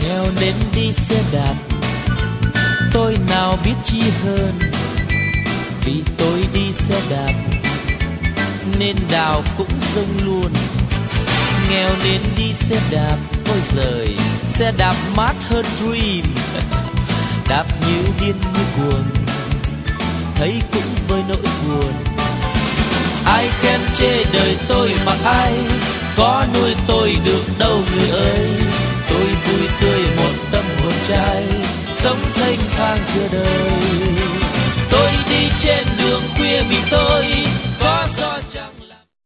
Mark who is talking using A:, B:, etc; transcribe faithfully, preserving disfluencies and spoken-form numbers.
A: nghèo nên đi xe đạp, tôi nào biết chi hơn. Vì tôi đi xe đạp nên đào cũng rông luôn. Nghèo nên đi xe đạp, ôi giời, xe đạp mát hơn Dream. Đạp như điên như cuồng, thấy cũng